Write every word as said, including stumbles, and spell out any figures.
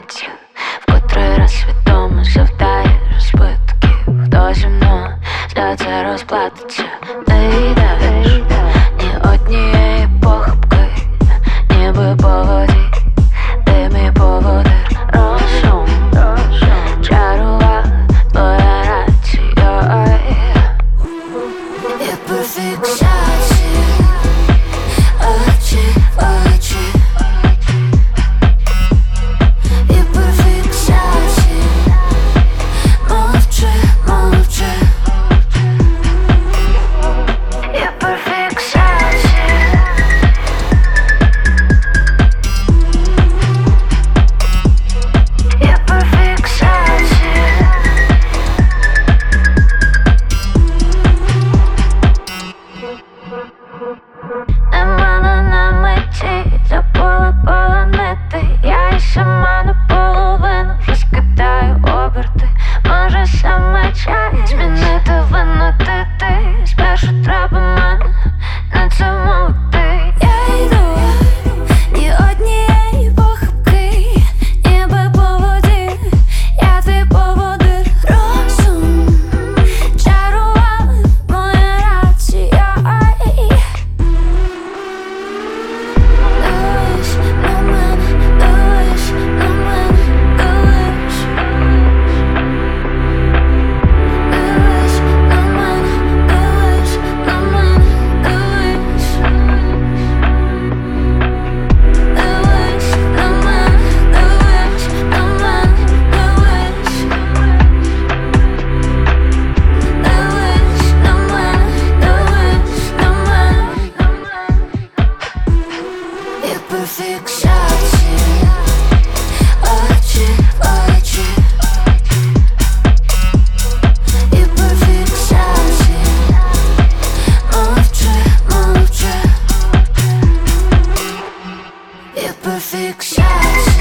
розплатиться, в котрий раз свідомо завдає розбитків. Хто зі мною за це розплатиться? Не йдеш ні однієї похибки, ніби по воді. Ти мій поводир, розум чарував твоя рація. Я по фіксації, очі в очі. Я по фіксації, мовчи, мовчи. Я по фіксації. Я по фіксації. На мене на меті забула полонити. Я і сама наполовину розкидаю оберти. Може саме час змінити вину ти ти. Спершу треба мене на це мовити. Я йду ні однієї похибки, ніби по воді. Я твій поводир, розум чарував моя рація. Дивись на мене, дивись на мене, дивись. Дивись на мене, дивись на мене, дивись. Дивись на мене, дивись на мене, дивись. Дивись на мене, дивись на мене. Я по фіксації, очі в очі. Я по фіксації, мовчи, мовчи. Я по фіксації.